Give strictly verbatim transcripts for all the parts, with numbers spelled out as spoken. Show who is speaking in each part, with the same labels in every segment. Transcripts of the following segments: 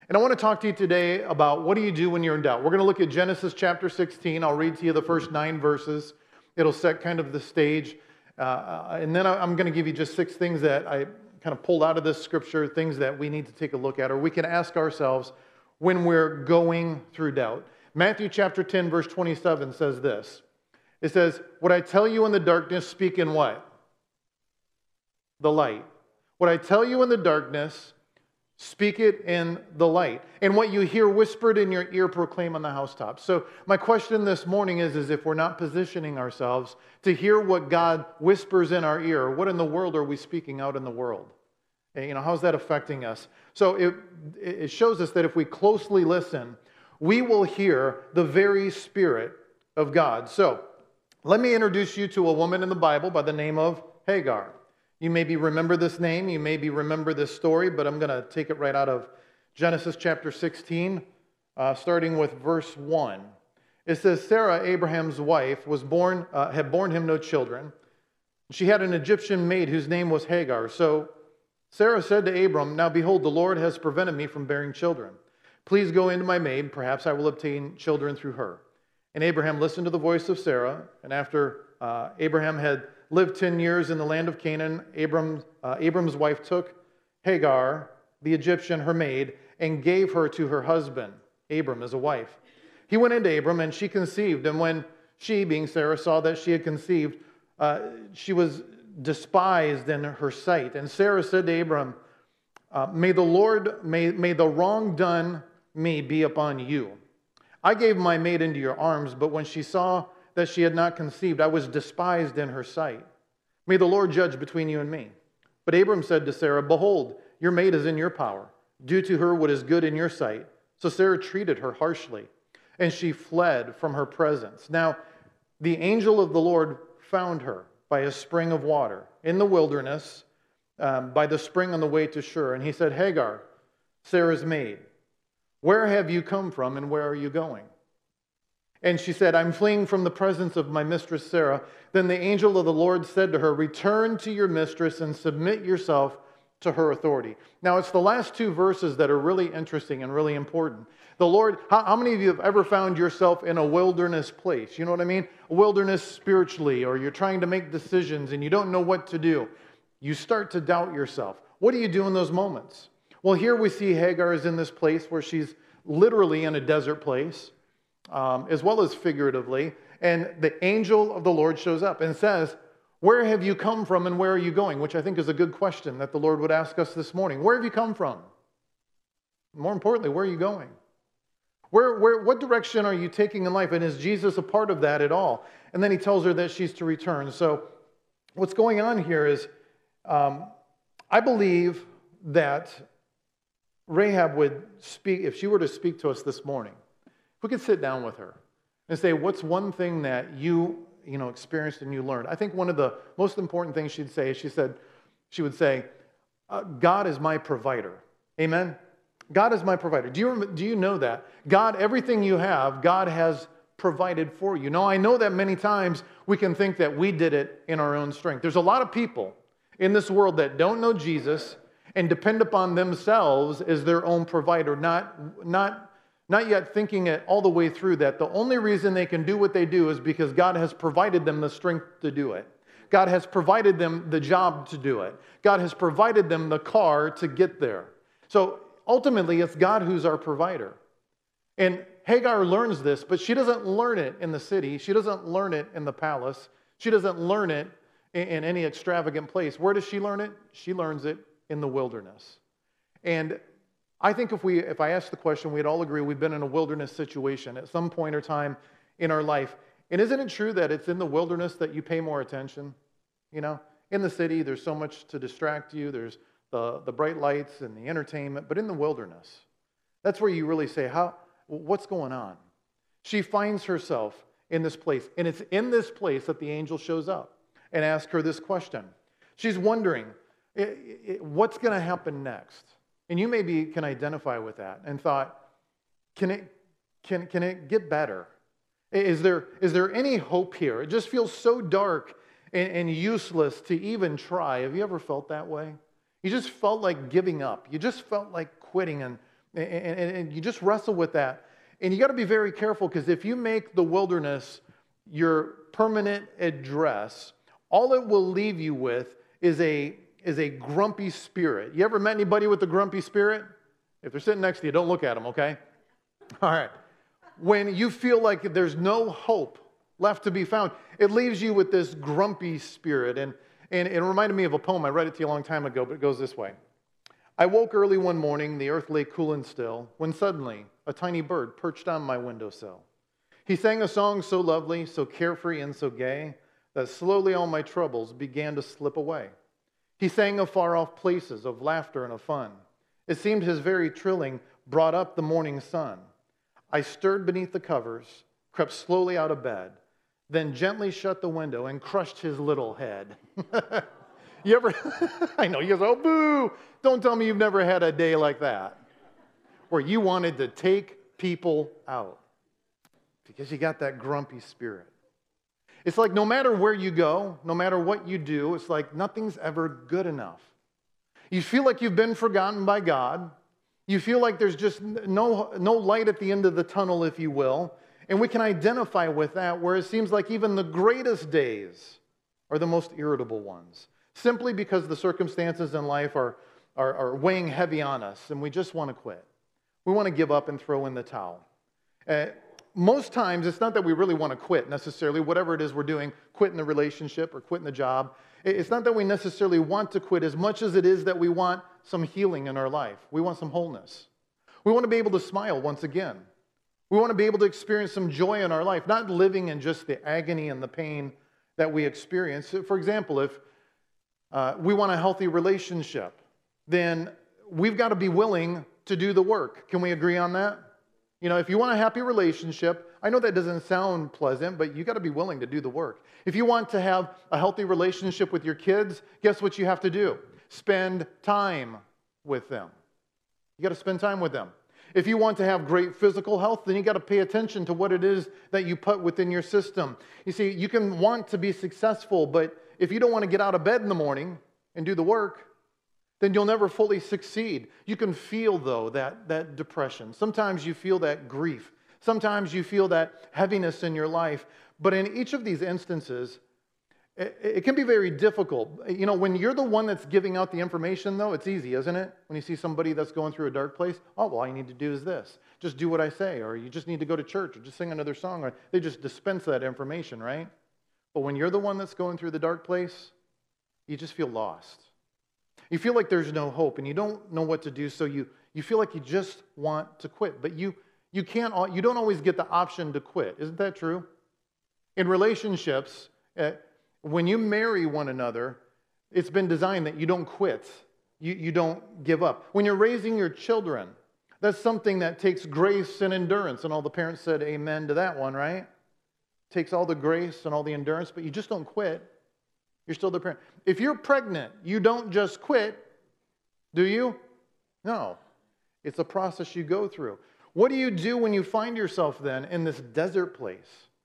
Speaker 1: And I want to talk to you today about what do you do when you're in doubt. We're going to look at Genesis chapter sixteen. I'll read to you the first nine verses. It'll set kind of the stage. Uh, and then I'm going to give you just six things that I kind of pulled out of this scripture, things that we need to take a look at, or we can ask ourselves when we're going through doubt. Matthew chapter ten, verse twenty-seven says this. It says, "What I tell you in the darkness, speak in what? The light. What I tell you in the darkness, speak it in the light. And what you hear whispered in your ear, proclaim on the housetops." So my question this morning is, is if we're not positioning ourselves to hear what God whispers in our ear, what in the world are we speaking out in the world? And, you know, how's that affecting us? So it, it shows us that if we closely listen, we will hear the very Spirit of God. So let me introduce you to a woman in the Bible by the name of Hagar. You maybe remember this name, you maybe remember this story, but I'm going to take it right out of Genesis chapter sixteen, uh, starting with verse one. It says, Sarah, Abraham's wife, was born, uh, had borne him no children. She had an Egyptian maid whose name was Hagar. So Sarah said to Abram, "Now behold, the Lord has prevented me from bearing children. Please go into my maid, perhaps I will obtain children through her." And Abraham listened to the voice of Sarah, and after uh, Abraham had lived ten years in the land of Canaan, Abram, uh, Abram's wife took Hagar, the Egyptian, her maid, and gave her to her husband, Abram, as a wife. He went into Abram, and she conceived. And when she, being Sarah, saw that she had conceived, uh, she was despised in her sight. And Sarah said to Abram, uh, May the Lord, may, may the wrong done me be upon you. I gave my maid into your arms, but when she saw that she had not conceived, I was despised in her sight. May the Lord judge between you and me. But Abram said to Sarah, Behold, your maid is in your power. Do to her what is good in your sight. So Sarah treated her harshly, and she fled from her presence. Now, the angel of the Lord found her by a spring of water in the wilderness, um, by the spring on the way to Shur. And he said, Hagar, Sarah's maid, where have you come from and where are you going? And she said, I'm fleeing from the presence of my mistress Sarah. Then the angel of the Lord said to her, Return to your mistress and submit yourself to her authority. Now, it's the last two verses that are really interesting and really important. The Lord, how, how many of you have ever found yourself in a wilderness place? You know what I mean? A wilderness spiritually, or you're trying to make decisions and you don't know what to do. You start to doubt yourself. What do you do in those moments? Well, here we see Hagar is in this place where she's literally in a desert place. Um, as well as figuratively, and the angel of the Lord shows up and says, where have you come from and where are you going? Which I think is a good question that the Lord would ask us this morning. Where have you come from? More importantly, where are you going? Where, where, what direction are you taking in life? And is Jesus a part of that at all? And then he tells her that she's to return. So what's going on here is, um, I believe that Rahab would speak, if she were to speak to us this morning, if we could sit down with her and say, what's one thing that you, you know, experienced and you learned? I think one of the most important things she'd say is she said, she would say, uh, God is my provider. Amen? God is my provider. Do you, do you know that? God, everything you have, God has provided for you. Now, I know that many times we can think that we did it in our own strength. There's a lot of people in this world that don't know Jesus and depend upon themselves as their own provider, not, not Not yet thinking it all the way through that the only reason they can do what they do is because God has provided them the strength to do it. God has provided them the job to do it. God has provided them the car to get there. So ultimately, it's God who's our provider. And Hagar learns this, but she doesn't learn it in the city. She doesn't learn it in the palace. She doesn't learn it in, in any extravagant place. Where does she learn it? She learns it in the wilderness. And I think if we, if I ask the question, we'd all agree we've been in a wilderness situation at some point or time in our life. And isn't it true that it's in the wilderness that you pay more attention? You know, in the city, there's so much to distract you. There's the, the bright lights and the entertainment. But in the wilderness, that's where you really say, "How? What's going on?" She finds herself in this place. And it's in this place that the angel shows up and asks her this question. She's wondering, it, it, what's going to happen next? And you maybe can identify with that and thought, can it, can, can it get better? Is there, is there any hope here? It just feels so dark and, and useless to even try. Have you ever felt that way? You just felt like giving up. You just felt like quitting and And, and, and you just wrestle with that. And you got to be very careful, because if you make the wilderness your permanent address, all it will leave you with is a, is a grumpy spirit. You ever met anybody with a grumpy spirit? If they're sitting next to you, don't look at them, okay? All right. When you feel like there's no hope left to be found, it leaves you with this grumpy spirit. And, and it reminded me of a poem. I read it to you a long time ago, but it goes this way. I woke early one morning, the earth lay cool and still, when suddenly a tiny bird perched on my windowsill. He sang a song so lovely, so carefree and so gay, that slowly all my troubles began to slip away. He sang of far-off places, of laughter and of fun. It seemed his very trilling brought up the morning sun. I stirred beneath the covers, crept slowly out of bed, then gently shut the window and crushed his little head. You ever, I know, you guys, oh, boo, don't tell me you've never had a day like that, where you wanted to take people out because you got that grumpy spirit. It's like no matter where you go, no matter what you do, it's like nothing's ever good enough. You feel like you've been forgotten by God. You feel like there's just no, no light at the end of the tunnel, if you will. And we can identify with that, where it seems like even the greatest days are the most irritable ones, simply because the circumstances in life are, are, are weighing heavy on us, and we just want to quit. We want to give up and throw in the towel. Uh, most times, it's not that we really want to quit necessarily, whatever it is we're doing, quitting the relationship or quitting the job. It's not that we necessarily want to quit as much as it is that we want some healing in our life. We want some wholeness. We want to be able to smile once again. We want to be able to experience some joy in our life, not living in just the agony and the pain that we experience. For example, if uh, we want a healthy relationship, then we've got to be willing to do the work. Can we agree on that? You know, if you want a happy relationship, I know that doesn't sound pleasant, but you got to be willing to do the work. If you want to have a healthy relationship with your kids, guess what you have to do? Spend time with them. You got to spend time with them. If you want to have great physical health, then you got to pay attention to what it is that you put within your system. You see, you can want to be successful, but if you don't want to get out of bed in the morning and do the work, then you'll never fully succeed. You can feel, though, that, that depression. Sometimes you feel that grief. Sometimes you feel that heaviness in your life. But in each of these instances, it, it can be very difficult. You know, when you're the one that's giving out the information, though, it's easy, isn't it? When you see somebody that's going through a dark place, oh, well, all you need to do is this. Just do what I say, or you just need to go to church, or just sing another song, or they just dispense that information, right? But when you're the one that's going through the dark place, you just feel lost. You feel like there's no hope, and you don't know what to do, so you, you feel like you just want to quit. But you, you, can't, you don't always get the option to quit. Isn't that true? In relationships, uh, when you marry one another, it's been designed that you don't quit. You, you don't give up. When you're raising your children, that's something that takes grace and endurance. And all the parents said amen to that one, right? Takes all the grace and all the endurance, but you just don't quit. You're still the parent. If you're pregnant, you don't just quit, do you? No. It's a process you go through. What do you do when you find yourself then in this desert place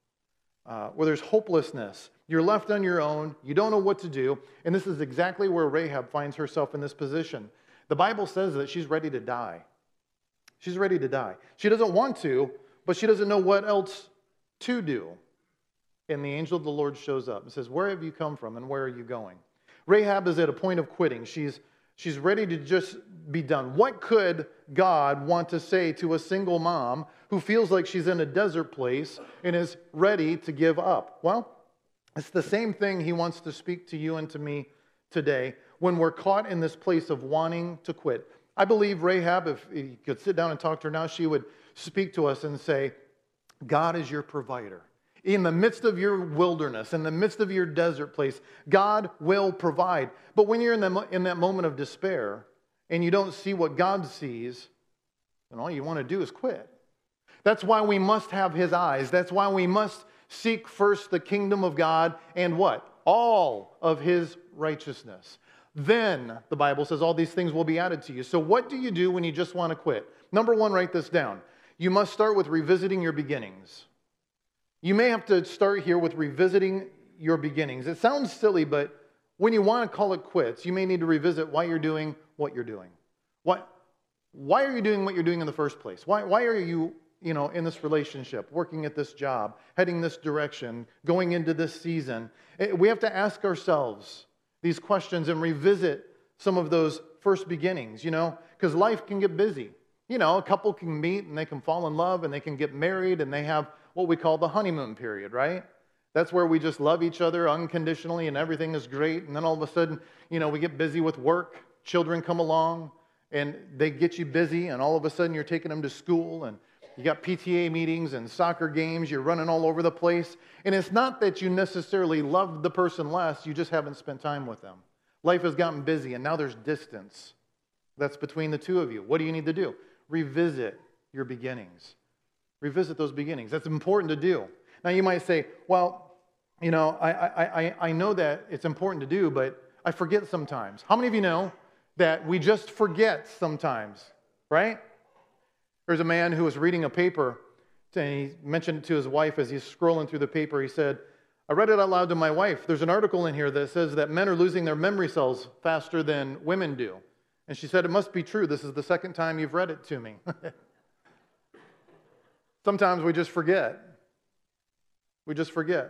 Speaker 1: uh, where there's hopelessness? You're left on your own. You don't know what to do. And this is exactly where Rahab finds herself in this position. The Bible says that she's ready to die. She's ready to die. She doesn't want to, but she doesn't know what else to do. And the angel of the Lord shows up and says, where have you come from and where are you going? Rahab is at a point of quitting. She's, she's ready to just be done. What could God want to say to a single mom who feels like she's in a desert place and is ready to give up? Well, it's the same thing he wants to speak to you and to me today when we're caught in this place of wanting to quit. I believe Rahab, if you could sit down and talk to her now, she would speak to us and say, God is your provider. In the midst of your wilderness, in the midst of your desert place, God will provide. But when you're in, the, in that moment of despair and you don't see what God sees, then all you want to do is quit. That's why we must have his eyes. That's why we must seek first the kingdom of God and what? All of his righteousness. Then, the Bible says, all these things will be added to you. So what do you do when you just want to quit? Number one, write this down. You must start with revisiting your beginnings. You may have to start here with revisiting your beginnings. It sounds silly, but when you want to call it quits, you may need to revisit why you're doing what you're doing. What, why are you doing what you're doing in the first place? Why, why are you, you know, in this relationship, working at this job, heading this direction, going into this season? We have to ask ourselves these questions and revisit some of those first beginnings, you know, because life can get busy. You know, a couple can meet and they can fall in love and they can get married and they have what we call the honeymoon period, right? That's where we just love each other unconditionally and everything is great. And then all of a sudden, you know, we get busy with work. Children come along and they get you busy. And all of a sudden you're taking them to school and you got P T A meetings and soccer games. You're running all over the place. And it's not that you necessarily love the person less. You just haven't spent time with them. Life has gotten busy and now there's distance that's between the two of you. What do you need to do? Revisit your beginnings. Revisit those beginnings. That's important to do. Now you might say, well, you know, I, I, I, I know that it's important to do, but I forget sometimes. How many of you know that we just forget sometimes, right? There's a man who was reading a paper, and he mentioned it to his wife as he's scrolling through the paper. He said, I read it out loud to my wife. There's an article in here that says that men are losing their memory cells faster than women do. And she said, it must be true. This is the second time you've read it to me. Sometimes we just forget. We just forget.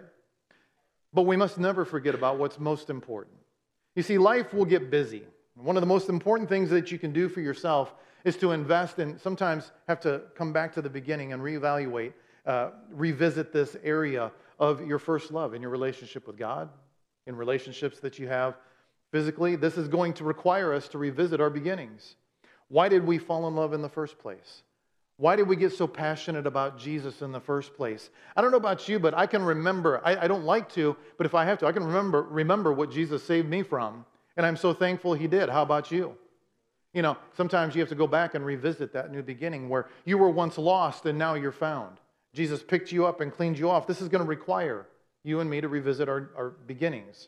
Speaker 1: But we must never forget about what's most important. You see, life will get busy. One of the most important things that you can do for yourself is to invest and sometimes have to come back to the beginning and reevaluate, uh, revisit this area of your first love in your relationship with God, in relationships that you have physically. This is going to require us to revisit our beginnings. Why did we fall in love in the first place? Why did we get so passionate about Jesus in the first place? I don't know about you, but I can remember, I, I don't like to, but if I have to, I can remember, remember what Jesus saved me from. And I'm so thankful he did. How about you? You know, sometimes you have to go back and revisit that new beginning where you were once lost and now you're found. Jesus picked you up and cleaned you off. This is going to require you and me to revisit our, our beginnings.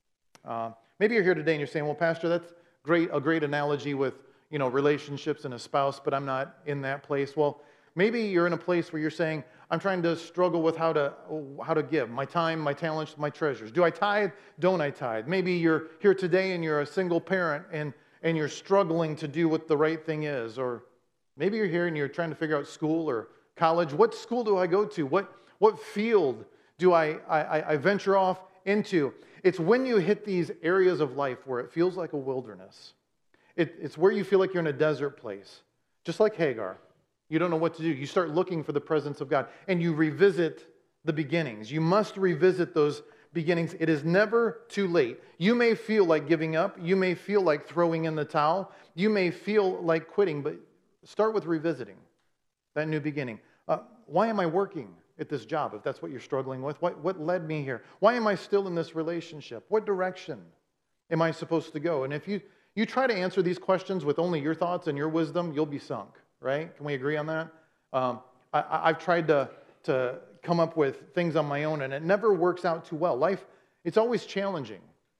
Speaker 1: Uh, maybe you're here today and you're saying, well, Pastor, that's great, a great analogy with you know, relationships and a spouse, but I'm not in that place. Well, maybe you're in a place where you're saying, I'm trying to struggle with how to how to give my time, my talents, my treasures. Do I tithe? Don't I tithe? Maybe you're here today and you're a single parent and, and you're struggling to do what the right thing is. Or maybe you're here and you're trying to figure out school or college. What school do I go to? What, what field do I, I, I venture off into? It's when you hit these areas of life where it feels like a wilderness. It, it's where you feel like you're in a desert place, just like Hagar. You don't know what to do. You start looking for the presence of God, and you revisit the beginnings. You must revisit those beginnings. It is never too late. You may feel like giving up. You may feel like throwing in the towel. You may feel like quitting, but start with revisiting that new beginning. Uh, why am I working at this job, if that's what you're struggling with? What, what led me here? Why am I still in this relationship? What direction am I supposed to go? And if you You try to answer these questions with only your thoughts and your wisdom, you'll be sunk, right? Can we agree on that? Um, I, I've tried to, to come up with things on my own, and it never works out too well. Life, it's always challenging,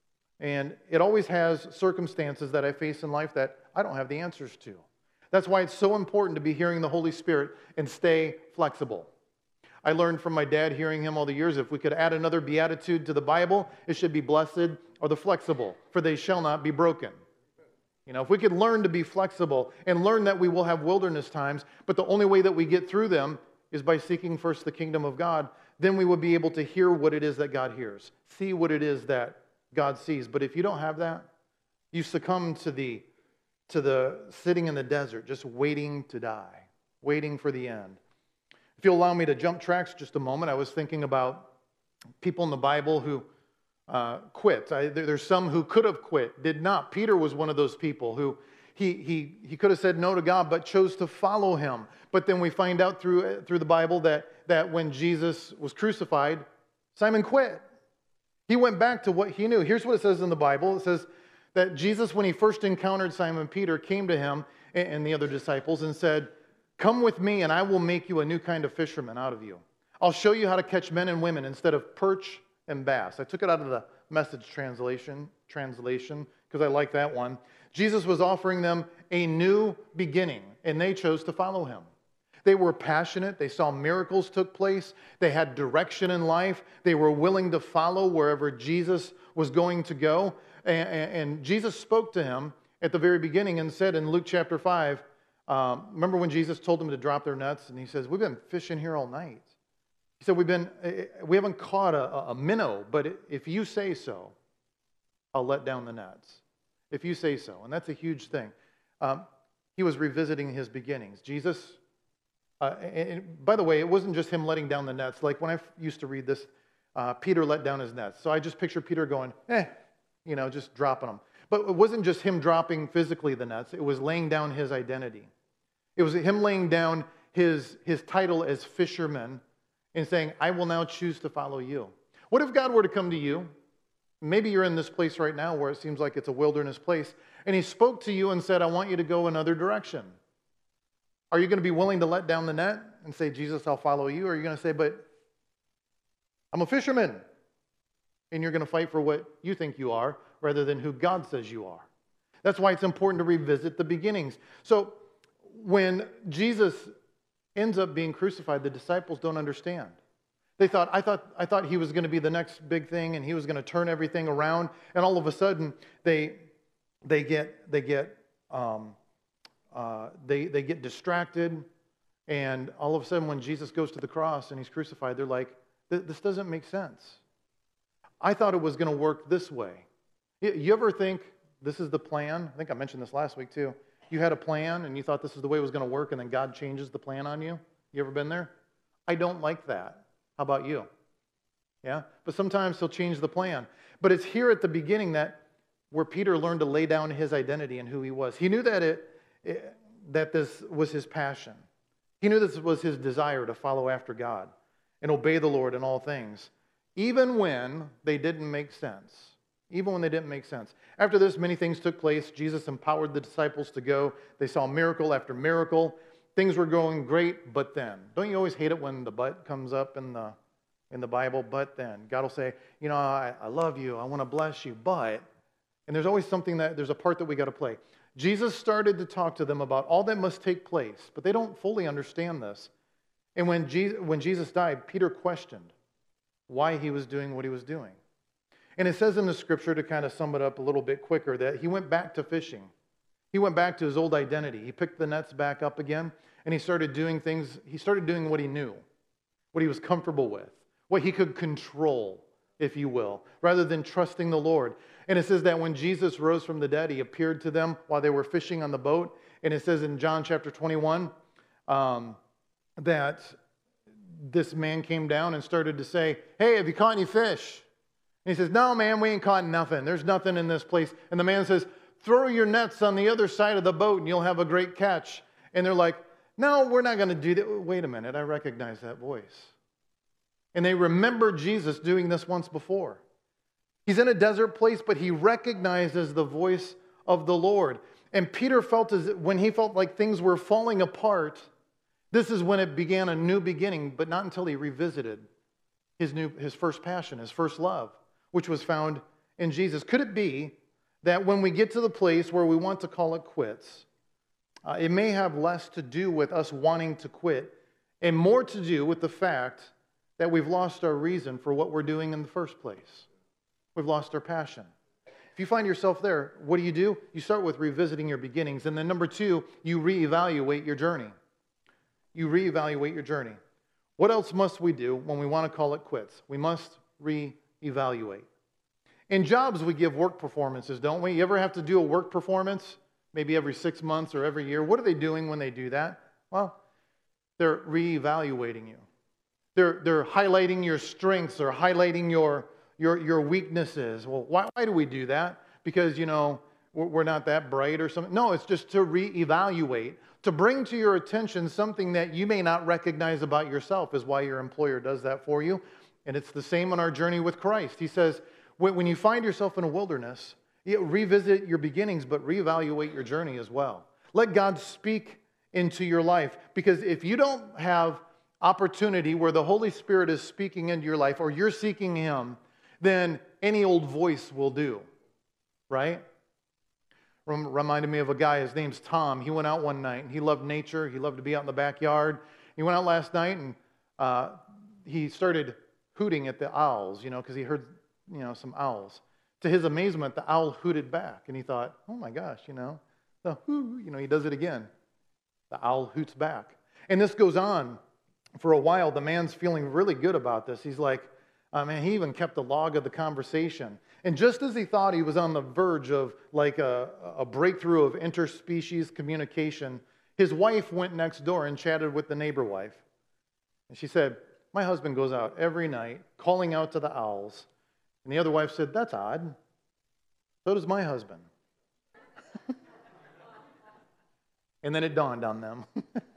Speaker 1: and it always has circumstances that I face in life that I don't have the answers to. That's why it's so important to be hearing the Holy Spirit and stay flexible. I learned from my dad, hearing him all the years, if we could add another beatitude to the Bible, it should be blessed are the flexible, for they shall not be broken. You know, if we could learn to be flexible and learn that we will have wilderness times, but the only way that we get through them is by seeking first the kingdom of God, then we will be able to hear what it is that God hears, see what it is that God sees. But if you don't have that, you succumb to the, to the sitting in the desert, just waiting to die, waiting for the end. If you'll allow me to jump tracks just a moment, I was thinking about people in the Bible who Uh, quit. I, there, there's some who could have quit, did not. Peter was one of those people who he he he could have said no to God, but chose to follow him. But then we find out through through the Bible that that when Jesus was crucified, Simon quit. He went back to what he knew. Here's what it says in the Bible. It says that Jesus, when he first encountered Simon Peter, came to him and, and the other disciples and said, "Come with me, and I will make you a new kind of fisherman out of you. I'll show you how to catch men and women instead of perch and bass." I took it out of the Message translation, translation because I like that one. Jesus was offering them a new beginning, and they chose to follow him. They were passionate. They saw miracles took place. They had direction in life. They were willing to follow wherever Jesus was going to go. And, and Jesus spoke to him at the very beginning and said in Luke chapter five, Um, remember when Jesus told them to drop their nets, and he says, we've been fishing here all night. He said, we've been, we haven't caught a, a minnow, but if you say so, I'll let down the nets. If you say so. And that's a huge thing. Um, he was revisiting his beginnings. Jesus, uh, and, and by the way, it wasn't just him letting down the nets. Like when I used to read this, uh, Peter let down his nets. So I just picture Peter going, eh, you know, just dropping them. But it wasn't just him dropping physically the nets. It was laying down his identity. It was him laying down his, his title as fisherman and saying, I will now choose to follow you. What if God were to come to you? Maybe you're in this place right now where it seems like it's a wilderness place, and he spoke to you and said, I want you to go another direction. Are you going to be willing to let down the net and say, Jesus, I'll follow you? Or are you going to say, but I'm a fisherman, and you're going to fight for what you think you are rather than who God says you are? That's why it's important to revisit the beginnings. So when Jesus ends up being crucified, the disciples don't understand. They thought, I thought, I thought he was going to be the next big thing, and he was going to turn everything around. And all of a sudden, they they get they get um, uh, they they get distracted, and all of a sudden, when Jesus goes to the cross and he's crucified, they're like, this doesn't make sense. I thought it was going to work this way. You ever think this is the plan? I think I mentioned this last week too. You had a plan, and you thought this is the way it was going to work, and then God changes the plan on you. You ever been there? I don't like that. How about you? Yeah? But sometimes he'll change the plan. But it's here at the beginning that where Peter learned to lay down his identity and who he was. He knew that it, it that this was his passion. He knew this was his desire to follow after God and obey the Lord in all things, even when they didn't make sense. Even when they didn't make sense. After this, many things took place. Jesus empowered the disciples to go. They saw miracle after miracle. Things were going great, but then. Don't you always hate it when the but comes up in the in the Bible? But then. God will say, you know, I, I love you. I want to bless you, but. And there's always something that, there's a part that we got to play. Jesus started to talk to them about all that must take place, but they don't fully understand this. And when Jesus, when Jesus died, Peter questioned why he was doing what he was doing. And it says in the scripture, to kind of sum it up a little bit quicker, that he went back to fishing. He went back to his old identity. He picked the nets back up again, and he started doing things. He started doing what he knew, what he was comfortable with, what he could control, if you will, rather than trusting the Lord. And it says that when Jesus rose from the dead, he appeared to them while they were fishing on the boat. And it says in John chapter twenty-one um, that this man came down and started to say, hey, have you caught any fish? And he says, no, man, we ain't caught nothing. There's nothing in this place. And the man says, throw your nets on the other side of the boat and you'll have a great catch. And they're like, no, we're not going to do that. Wait a minute, I recognize that voice. And they remember Jesus doing this once before. He's in a desert place, but he recognizes the voice of the Lord. And Peter felt as when he felt like things were falling apart, this is when it began a new beginning, but not until he revisited his new his first passion, his first love, which was found in Jesus. Could it be that when we get to the place where we want to call it quits, uh, it may have less to do with us wanting to quit and more to do with the fact that we've lost our reason for what we're doing in the first place. We've lost our passion. If you find yourself there, what do you do? You start with revisiting your beginnings. And then number two, you reevaluate your journey. You reevaluate your journey. What else must we do when we want to call it quits? We must reevaluate. In jobs, we give work performances, don't we? You ever have to do a work performance? Maybe every six months or every year. What are they doing when they do that? Well, they're reevaluating you. They're, they're highlighting your strengths or highlighting your, your, your weaknesses. Well, why, why do we do that? Because, you know, we're, we're not that bright or something. No, it's just to reevaluate, to bring to your attention something that you may not recognize about yourself is why your employer does that for you. And it's the same on our journey with Christ. He says, when you find yourself in a wilderness, you revisit your beginnings, but reevaluate your journey as well. Let God speak into your life. Because if you don't have opportunity where the Holy Spirit is speaking into your life or you're seeking Him, then any old voice will do, right? Reminded me of a guy, his name's Tom. He went out one night and he loved nature. He loved to be out in the backyard. He went out last night and uh, he started hooting at the owls, you know, because he heard, you know, some owls. To his amazement, the owl hooted back and he thought, oh my gosh, you know, the hoo, you know, he does it again. The owl hoots back. And this goes on for a while. The man's feeling really good about this. He's like, I mean, he even kept a log of the conversation. And just as he thought he was on the verge of like a, a breakthrough of interspecies communication, his wife went next door and chatted with the neighbor wife. And she said, my husband goes out every night calling out to the owls. And the other wife said, that's odd. So does my husband. And then it dawned on them.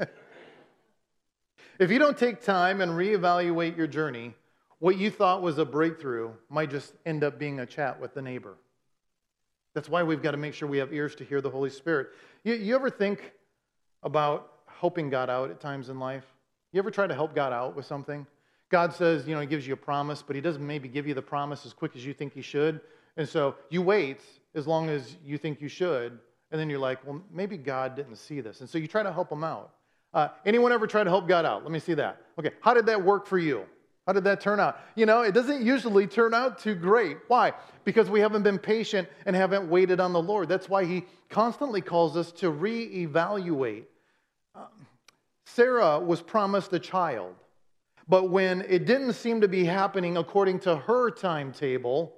Speaker 1: If you don't take time and reevaluate your journey, what you thought was a breakthrough might just end up being a chat with the neighbor. That's why we've got to make sure we have ears to hear the Holy Spirit. You, you ever think about helping God out at times in life? You ever try to help God out with something? God says, you know, he gives you a promise, but he doesn't maybe give you the promise as quick as you think he should. And so you wait as long as you think you should, and then you're like, well, maybe God didn't see this. And so you try to help him out. Uh, anyone ever try to help God out? Let me see that. Okay, how did that work for you? How did that turn out? You know, it doesn't usually turn out too great. Why? Because we haven't been patient and haven't waited on the Lord. That's why he constantly calls us to reevaluate. Um, Sarah was promised a child, but when it didn't seem to be happening according to her timetable,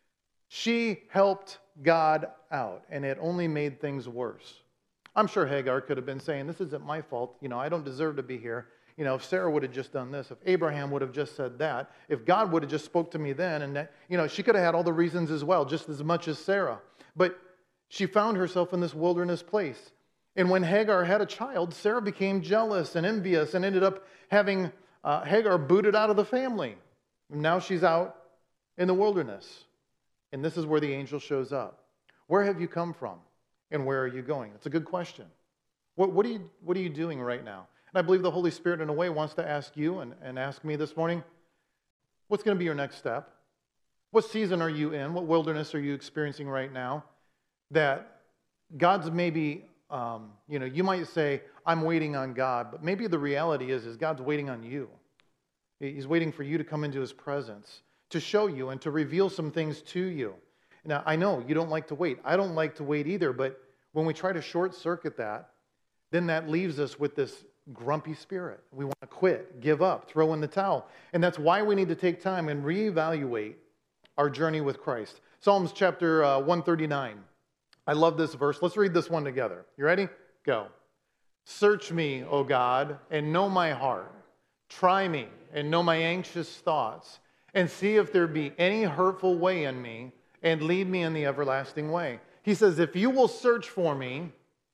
Speaker 1: she helped God out, and it only made things worse. I'm sure Hagar could have been saying, this isn't my fault. You know, I don't deserve to be here. You know, if Sarah would have just done this, if Abraham would have just said that, if God would have just spoke to me then, and that, you know, she could have had all the reasons as well, just as much as Sarah. But she found herself in this wilderness place. And when Hagar had a child, Sarah became jealous and envious and ended up having uh, Hagar booted out of the family. And now she's out in the wilderness. And this is where the angel shows up. Where have you come from? And where are you going? It's a good question. What, what, are you, what are you doing right now? And I believe the Holy Spirit, in a way, wants to ask you and, and ask me this morning, what's going to be your next step? What season are you in? What wilderness are you experiencing right now? That God's maybe, um, you know, you might say, I'm waiting on God, but maybe the reality is, is God's waiting on you. He's waiting for you to come into his presence, to show you and to reveal some things to you. Now, I know you don't like to wait. I don't like to wait either, but when we try to short circuit that, then that leaves us with this grumpy spirit. We want to quit, give up, throw in the towel. And that's why we need to take time and reevaluate our journey with Christ. Psalms chapter uh, one thirty-nine. I love this verse. Let's read this one together. You ready? Go. Search me, O God, and know my heart. Try me and know my anxious thoughts, and see if there be any hurtful way in me, and lead me in the everlasting way. He says, if you will search for me,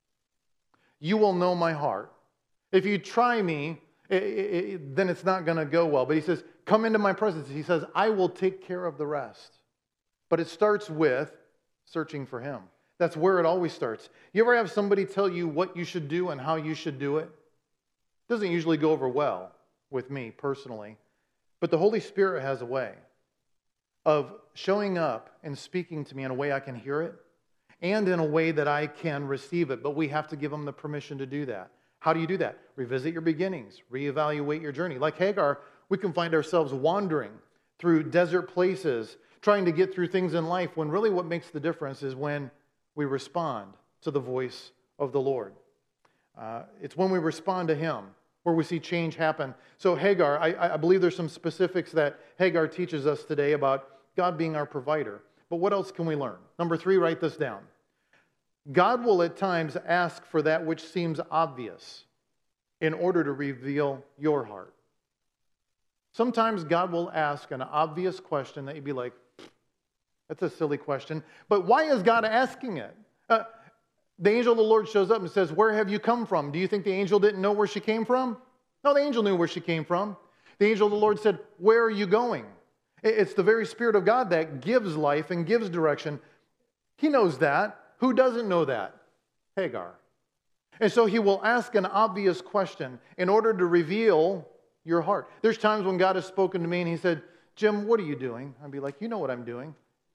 Speaker 1: you will know my heart. If you try me, it, it, it, then it's not going to go well. But he says, come into my presence. He says, I will take care of the rest. But it starts with searching for him. That's where it always starts. You ever have somebody tell you what you should do and how you should do it? It doesn't usually go over well with me personally. But the Holy Spirit has a way of showing up and speaking to me in a way I can hear it and in a way that I can receive it. But we have to give him the permission to do that. How do you do that? Revisit your beginnings. Reevaluate your journey. Like Hagar, we can find ourselves wandering through desert places, trying to get through things in life, when really what makes the difference is when we respond to the voice of the Lord. Uh, it's when we respond to him where we see change happen. So Hagar, I, I believe there's some specifics that Hagar teaches us today about God being our provider. But what else can we learn? Number three, write this down. God will at times ask for that which seems obvious in order to reveal your heart. Sometimes God will ask an obvious question that you'd be like, that's a silly question. But why is God asking it? Uh, the angel of the Lord shows up and says, where have you come from? Do you think the angel didn't know where she came from? No, the angel knew where she came from. The angel of the Lord said, where are you going? It's the very Spirit of God that gives life and gives direction. He knows that. Who doesn't know that? Hagar. And so he will ask an obvious question in order to reveal your heart. There's times when God has spoken to me and he said, Jim, what are you doing? I'd be like, you know what I'm doing.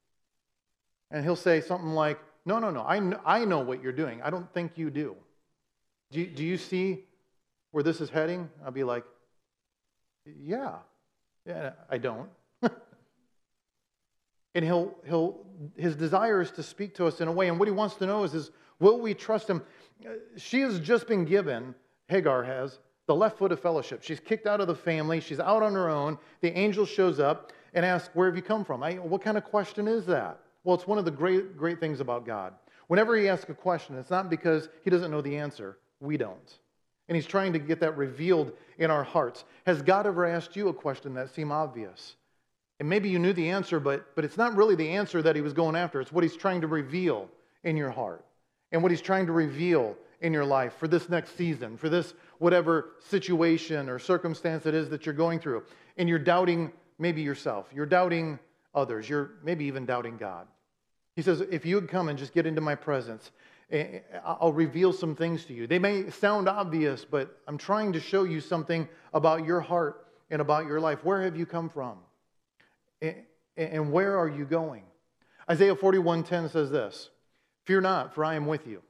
Speaker 1: And he'll say something like, no, no, no, I know, I know what you're doing. I don't think you do. Do you, do you see where this is heading? I'll be like, yeah. Yeah, I don't. And he'll, he'll, his desire is to speak to us in a way. And what he wants to know is, is will we trust him? She has just been given Hagar has, the left foot of fellowship. She's kicked out of the family. She's out on her own. The angel shows up and asks, where have you come from? I, what kind of question is that? Well, it's one of the great, great things about God. Whenever he asks a question, it's not because he doesn't know the answer. We don't. And he's trying to get that revealed in our hearts. Has God ever asked you a question that seemed obvious? And maybe you knew the answer, but, but it's not really the answer that he was going after. It's what he's trying to reveal in your heart and what he's trying to reveal in your life for this next season, for this whatever situation or circumstance it is that you're going through. And you're doubting maybe yourself. You're doubting others. You're maybe even doubting God. He says, if you would come and just get into my presence, I'll reveal some things to you. They may sound obvious, but I'm trying to show you something about your heart and about your life. Where have you come from? And where are you going? Isaiah forty-one ten says this, fear not, for I am with you.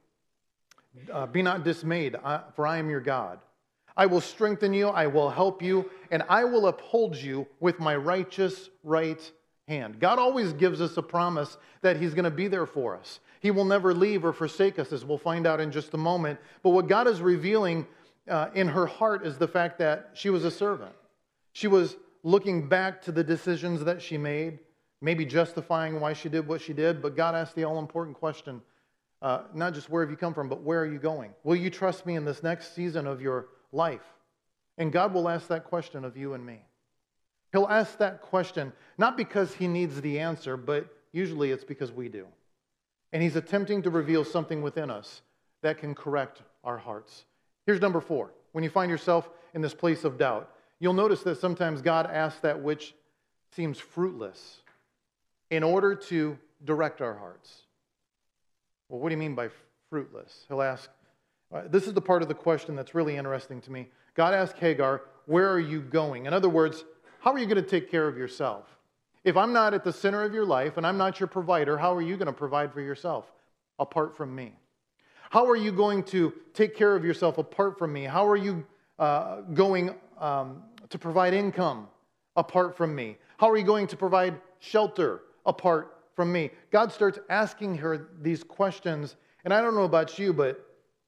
Speaker 1: Uh, be not dismayed, for I am your God. I will strengthen you, I will help you, and I will uphold you with my righteous right hand. God always gives us a promise that he's going to be there for us. He will never leave or forsake us, as we'll find out in just a moment. But what God is revealing uh, in her heart is the fact that she was a servant. She was looking back to the decisions that she made, maybe justifying why she did what she did, but God asked the all-important question, uh, not just where have you come from, but where are you going? Will you trust me in this next season of your life? And God will ask that question of you and me. He'll ask that question, not because he needs the answer, but usually it's because we do. And he's attempting to reveal something within us that can correct our hearts. Here's number four. When you find yourself in this place of doubt, you'll notice that sometimes God asks that which seems fruitless in order to direct our hearts. Well, what do you mean by fruitless? He'll ask, uh, this is the part of the question that's really interesting to me. God asked Hagar, where are you going? In other words, how are you going to take care of yourself? If I'm not at the center of your life and I'm not your provider, how are you going to provide for yourself apart from me? How are you going to take care of yourself apart from me? How are you uh, going um, to provide income apart from me? How are you going to provide shelter apart from me? God starts asking her these questions, and I don't know about you, but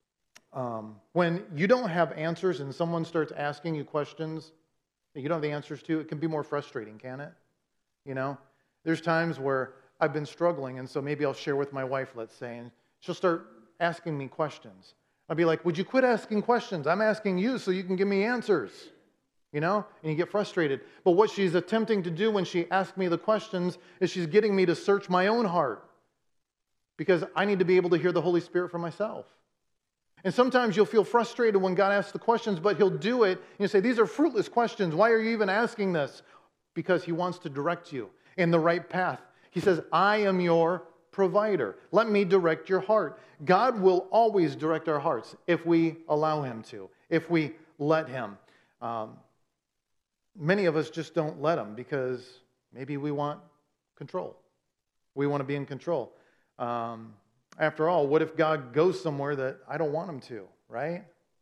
Speaker 1: um, when you don't have answers and someone starts asking you questions that you don't have the answers to, it can be more frustrating, can it? You know, there's times where I've been struggling, and so maybe I'll share with my wife, let's say, and she'll start asking me questions. I'll be like, would you quit asking questions? I'm asking you so you can give me answers. You know, and you get frustrated. But what she's attempting to do when she asks me the questions is she's getting me to search my own heart, because I need to be able to hear the Holy Spirit for myself. And sometimes you'll feel frustrated when God asks the questions, but he'll do it. And you say, these are fruitless questions. Why are you even asking this? Because he wants to direct you in the right path. He says, I am your provider. Let me direct your heart. God will always direct our hearts if we allow him to, if we let him. Um, many of us just don't let him because maybe we want control. We want to be in control. Um, after all, what if God goes somewhere that I don't want him to, right?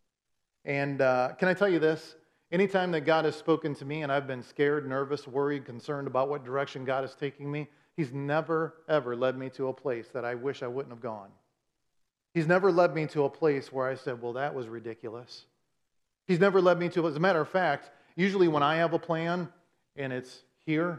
Speaker 1: And uh, can I tell you this? Anytime that God has spoken to me and I've been scared, nervous, worried, concerned about what direction God is taking me, he's never, ever led me to a place that I wish I wouldn't have gone. He's never led me to a place where I said, well, that was ridiculous. He's never led me to, as a matter of fact, usually when I have a plan and it's here,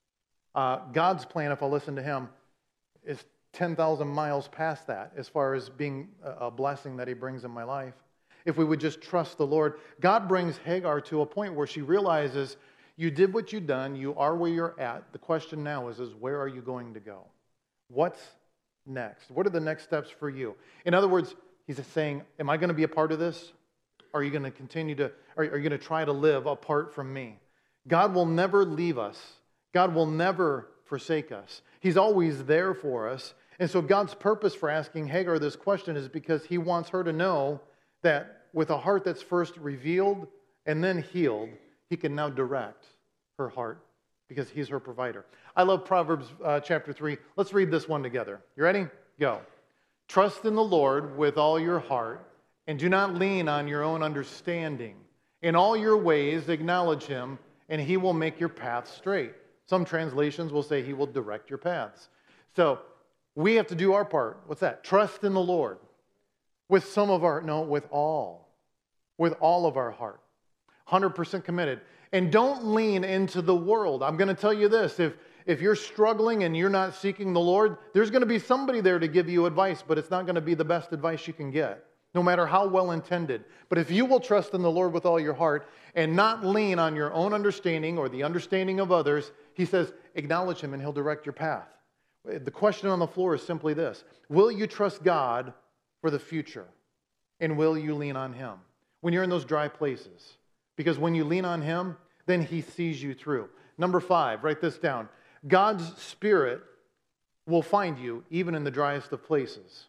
Speaker 1: uh, God's plan, if I listen to him, is ten thousand miles past that as far as being a blessing that he brings in my life. If we would just trust the Lord. God brings Hagar to a point where she realizes, you did what you've done, you are where you're at. The question now is, is where are you going to go? What's next? What are the next steps for you? In other words, he's saying, am I going to be a part of this? Are you going to continue to, are you going to try to live apart from me? God will never leave us. God will never forsake us. He's always there for us. And so God's purpose for asking Hagar this question is because he wants her to know that with a heart that's first revealed and then healed, he can now direct her heart because he's her provider. I love Proverbs uh, chapter three. Let's read this one together. You ready? Go. Trust in the Lord with all your heart and do not lean on your own understanding. In all your ways acknowledge him and he will make your path straight. Some translations will say he will direct your paths. So we have to do our part. What's that? Trust in the Lord. With some of our, no, with all. with all of our heart. one hundred percent committed. And don't lean into the world. I'm going to tell you this. If, if you're struggling and you're not seeking the Lord, there's going to be somebody there to give you advice, but it's not going to be the best advice you can get, no matter how well intended. But if you will trust in the Lord with all your heart and not lean on your own understanding or the understanding of others, he says, acknowledge him and he'll direct your path. The question on the floor is simply this: will you trust God for the future? And will you lean on him when you're in those dry places? Because when you lean on him, then he sees you through. Number five, write this down. God's Spirit will find you even in the driest of places.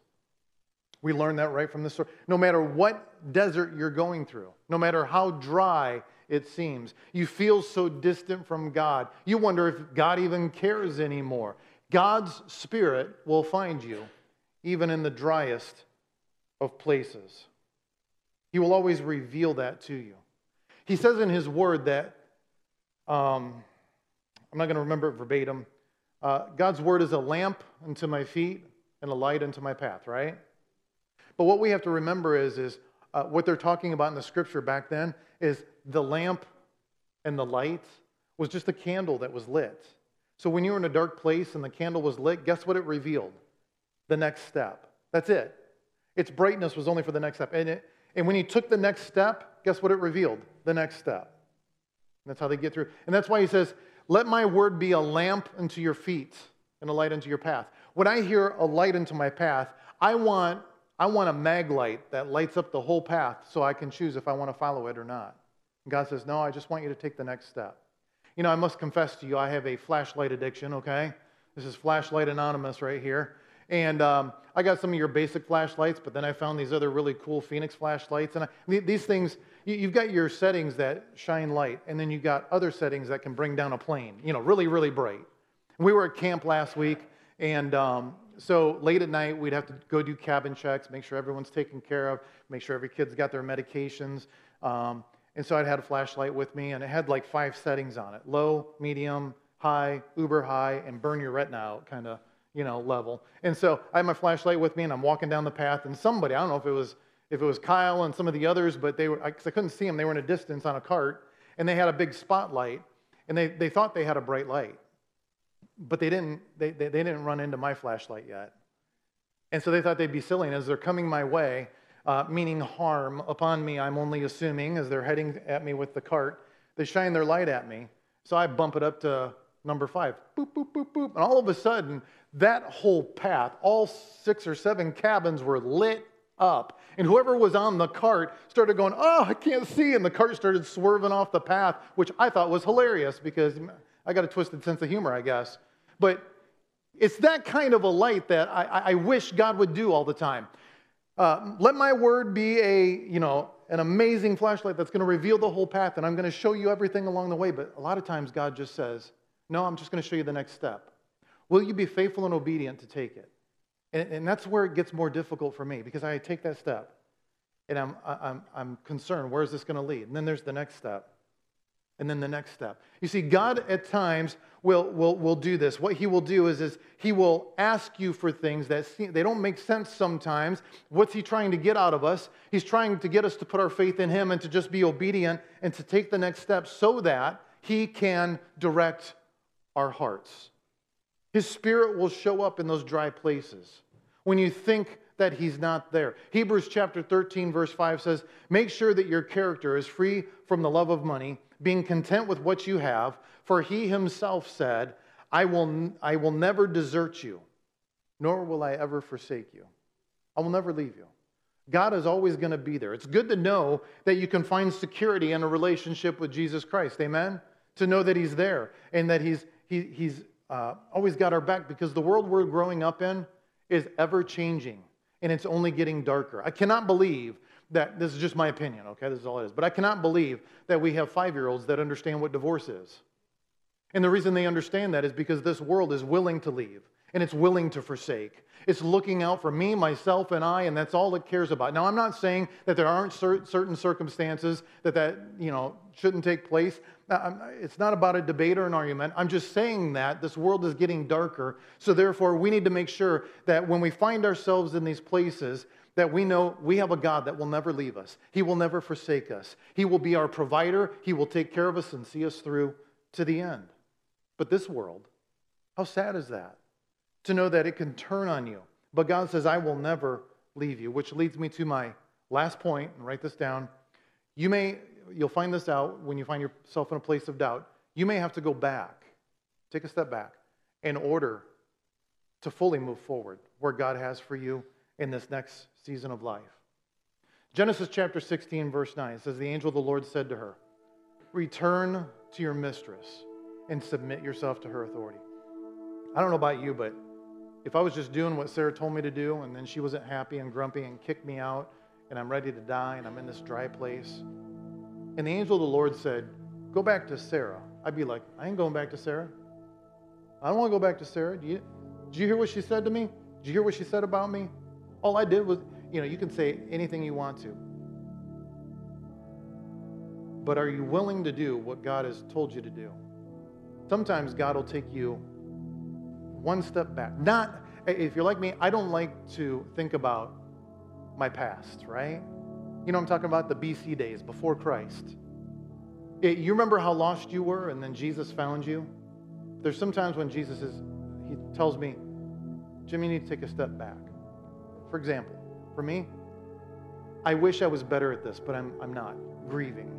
Speaker 1: We learned that right from this story. No matter what desert you're going through, no matter how dry it seems, you feel so distant from God, you wonder if God even cares anymore. God's Spirit will find you even in the driest of places. He will always reveal that to you. He says in his word that, um, I'm not going to remember it verbatim, uh, God's word is a lamp unto my feet and a light unto my path, right? But what we have to remember is, is uh, what they're talking about in the scripture back then is the lamp and the light was just a candle that was lit. So when you were in a dark place and the candle was lit, guess what it revealed? The next step. That's it. Its brightness was only for the next step. And, it, and when you took the next step, guess what it revealed? The next step. And that's how they get through. And that's why he says, let my word be a lamp unto your feet and a light unto your path. When I hear a light unto my path, I want, I want a mag light that lights up the whole path so I can choose if I want to follow it or not. And God says, no, I just want you to take the next step. You know, I must confess to you, I have a flashlight addiction, okay? This is Flashlight Anonymous right here. And um, I got some of your basic flashlights, but then I found these other really cool Phoenix flashlights. And I, these things, you, you've got your settings that shine light, and then you've got other settings that can bring down a plane, you know, really, really bright. We were at camp last week, and um, so late at night, we'd have to go do cabin checks, make sure everyone's taken care of, make sure every kid's got their medications. Um, and so I'd had a flashlight with me, and it had like five settings on it: low, medium, high, uber high, and burn your retina out kind of, you know, level. And so I had my flashlight with me, and I'm walking down the path, and somebody, I don't know if it was if it was Kyle and some of the others, but they were, because I couldn't see them, they were in a distance on a cart, and they had a big spotlight, and they, they thought they had a bright light, but they didn't, they, they, they didn't run into my flashlight yet. And so they thought they'd be silly, and as they're coming my way, uh, meaning harm upon me, I'm only assuming, as they're heading at me with the cart, they shine their light at me. So I bump it up to number five, boop, boop, boop, boop, and all of a sudden, that whole path, all six or seven cabins were lit up. And whoever was on the cart started going, oh, I can't see, and the cart started swerving off the path, which I thought was hilarious because I got a twisted sense of humor, I guess. But it's that kind of a light that I, I wish God would do all the time. Uh, let my word be a, you know, an amazing flashlight that's going to reveal the whole path, and I'm going to show you everything along the way. But a lot of times God just says, no, I'm just going to show you the next step. Will you be faithful and obedient to take it? And, and that's where it gets more difficult for me, because I take that step, and I'm, I'm, I'm concerned, where is this going to lead? And then there's the next step, and then the next step. You see, God at times will, will, will do this. What he will do is, is he will ask you for things that seem, they don't make sense sometimes. What's he trying to get out of us? He's trying to get us to put our faith in him and to just be obedient and to take the next step so that he can direct our hearts. His Spirit will show up in those dry places when you think that he's not there. Hebrews chapter thirteen, verse five says, make sure that your character is free from the love of money, being content with what you have, for he himself said, I will, I will never desert you, nor will I ever forsake you. I will never leave you. God is always going to be there. It's good to know that you can find security in a relationship with Jesus Christ. Amen? To know that he's there and that he's, he, he's uh, always got our back, because the world we're growing up in is ever changing and it's only getting darker. I cannot believe that, this is just my opinion, okay? This is all it is. But I cannot believe that we have five-year-olds that understand what divorce is. And the reason they understand that is because this world is willing to leave, and it's willing to forsake. It's looking out for me, myself, and I, and that's all it cares about. Now, I'm not saying that there aren't cer- certain circumstances that that, you know, shouldn't take place. It's not about a debate or an argument. I'm just saying that this world is getting darker, so therefore we need to make sure that when we find ourselves in these places, That we know we have a God that will never leave us. He will never forsake us. He will be our provider. He will take care of us and see us through to the end. But this world, how sad is that? To know that it can turn on you. But God says, I will never leave you, which leads me to my last point, and write this down. You may, you'll find this out when you find yourself in a place of doubt. You may have to go back, take a step back, in order to fully move forward where God has for you in this next season of life. Genesis chapter sixteen, verse nine, it says, the angel of the Lord said to her, return to your mistress and submit yourself to her authority. I don't know about you, but if I was just doing what Sarah told me to do and then she wasn't happy and grumpy and kicked me out and I'm ready to die and I'm in this dry place, and the angel of the Lord said, go back to Sarah, I'd be like, I ain't going back to Sarah. I don't want to go back to Sarah. Do you, did you hear what she said to me? Did you hear what she said about me? All I did was, you know, you can say anything you want to. But are you willing to do what God has told you to do? Sometimes God will take you one step back. Not, if you're like me, I don't like to think about my past, right? You know, I'm talking about the B C days, before Christ. It, you remember how lost you were and then Jesus found you? There's sometimes when Jesus is, he tells me, Jim, you need to take a step back. For example, for me, I wish I was better at this, but I'm, I'm not. Grieving.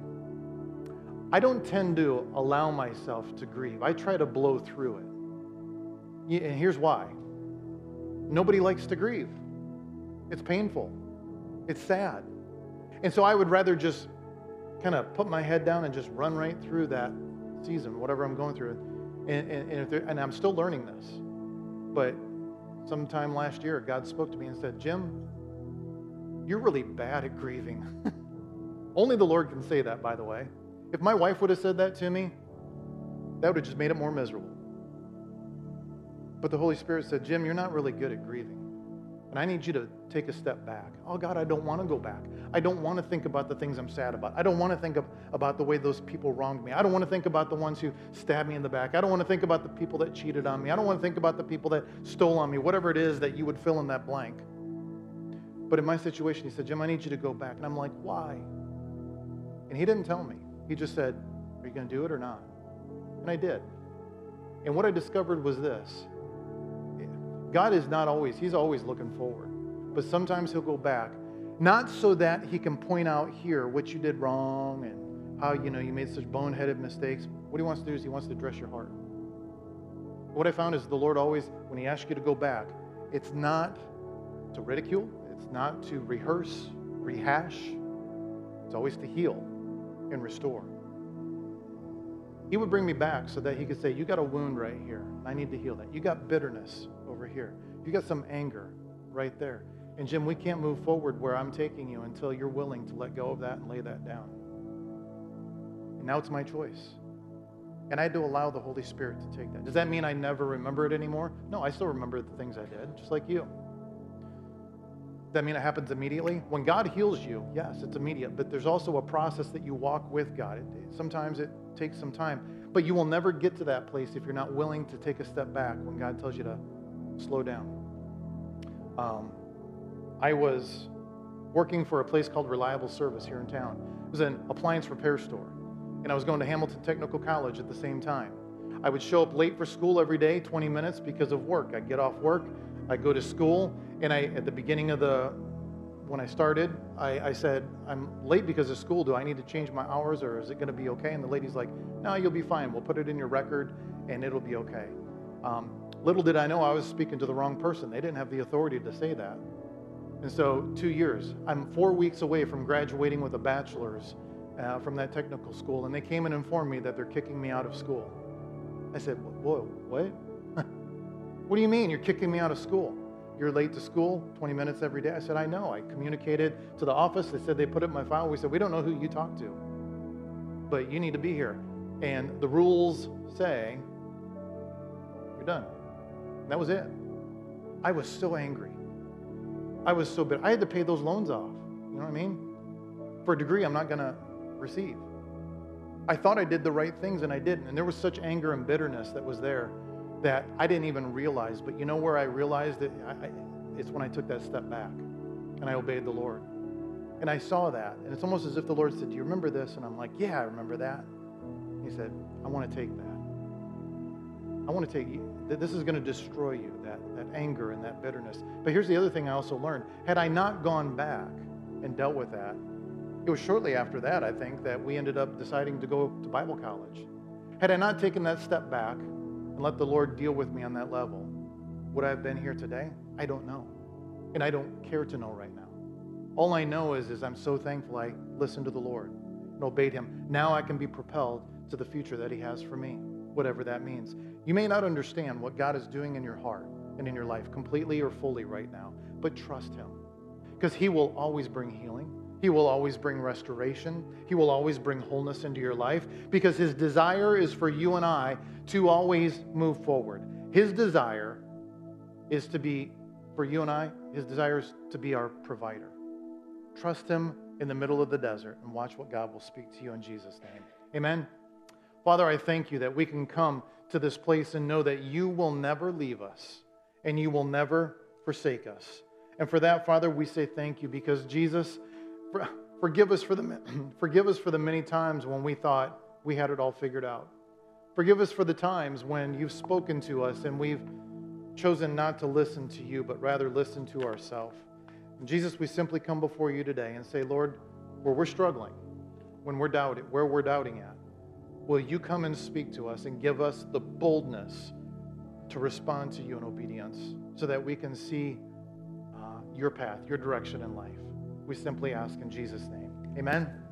Speaker 1: I don't tend to allow myself to grieve. I try to blow through it. And here's why. Nobody likes to grieve. It's painful. It's sad. And so I would rather just kind of put my head down and just run right through that season, whatever I'm going through. And, and, and, if there, and I'm still learning this. But sometime last year, God spoke to me and said, Jim, you're really bad at grieving. Only the Lord can say that, by the way. If my wife would have said that to me, that would have just made it more miserable. But the Holy Spirit said, Jim, you're not really good at grieving. And I need you to take a step back. Oh, God, I don't want to go back. I don't want to think about the things I'm sad about. I don't want to think of, about the way those people wronged me. I don't want to think about the ones who stabbed me in the back. I don't want to think about the people that cheated on me. I don't want to think about the people that stole on me, whatever it is that you would fill in that blank. But in my situation, he said, Jim, I need you to go back. And I'm like, why? And he didn't tell me. He just said, are you going to do it or not? And I did. And what I discovered was this. God is not always, he's always looking forward. But sometimes he'll go back, not so that he can point out here what you did wrong and how, you know, you made such boneheaded mistakes. What he wants to do is he wants to address your heart. What I found is the Lord always, when he asks you to go back, it's not to ridicule, it's not to rehearse, rehash. It's always to heal and restore. He would bring me back so that he could say, you got a wound right here. I need to heal that. You got bitterness over here. You got some anger right there. And Jim, we can't move forward where I'm taking you until you're willing to let go of that and lay that down. And now it's my choice. And I had to allow the Holy Spirit to take that. Does that mean I never remember it anymore? No, I still remember the things I did, just like you. Does that mean it happens immediately? When God heals you, yes, it's immediate. But there's also a process that you walk with God. It, it, sometimes it takes some time. But you will never get to that place if you're not willing to take a step back when God tells you to slow down. Um, I was working for a place called Reliable Service here in town. It was an appliance repair store. And I was going to Hamilton Technical College at the same time. I would show up late for school every day, twenty minutes because of work. I'd get off work, I'd go to school, and I, at the beginning of the, when I started, I, I said, I'm late because of school. Do I need to change my hours or is it going to be okay? And the lady's like, no, you'll be fine. We'll put it in your record and it'll be okay. Um, little did I know I was speaking to the wrong person. They didn't have the authority to say that. And so two years, I'm four weeks away from graduating with a bachelor's uh, from that technical school. And they came and informed me that they're kicking me out of school. I said, whoa, what? What do you mean you're kicking me out of school? You're late to school, twenty minutes every day. I said, I know. I communicated to the office. They said they put it in my file. We said, we don't know who you talked to, but you need to be here. And the rules say, you're done. And that was it. I was so angry. I was so bitter. I had to pay those loans off. You know what I mean? For a degree I'm not going to receive. I thought I did the right things and I didn't. And there was such anger and bitterness that was there that I didn't even realize. But you know where I realized it? I, I, it's when I took that step back. and I obeyed the Lord. And I saw that, and it's almost as if the Lord said, do you remember this? And I'm like, yeah, I remember that. He said, I want to take that. I want to take you. This is going to destroy you, that, that anger and that bitterness. But here's the other thing I also learned. Had I not gone back and dealt with that, it was shortly after that, I think, that we ended up deciding to go to Bible college. Had I not taken that step back and let the Lord deal with me on that level, would I have been here today? I don't know. And I don't care to know right now. All I know is, is I'm so thankful I listened to the Lord and obeyed him. Now I can be propelled to the future that he has for me, whatever that means. You may not understand what God is doing in your heart and in your life completely or fully right now, but trust him, because he will always bring healing. He will always bring restoration. He will always bring wholeness into your life, because his desire is for you and I to always move forward. His desire is to be, for you and I, his desire is to be our provider. Trust him in the middle of the desert and watch what God will speak to you in Jesus' name. Amen. Father, I thank you that we can come to this place and know that you will never leave us and you will never forsake us. And for that, Father, we say thank you, because Jesus, for, forgive us for the forgive us for the many times when we thought we had it all figured out. Forgive us for the times when you've spoken to us and we've chosen not to listen to you, but rather listen to ourselves. And Jesus, we simply come before you today and say, Lord, where we're struggling, when we're doubting, where we're doubting at, will you come and speak to us and give us the boldness to respond to you in obedience so that we can see uh, your path, your direction in life. We simply ask in Jesus' name. Amen.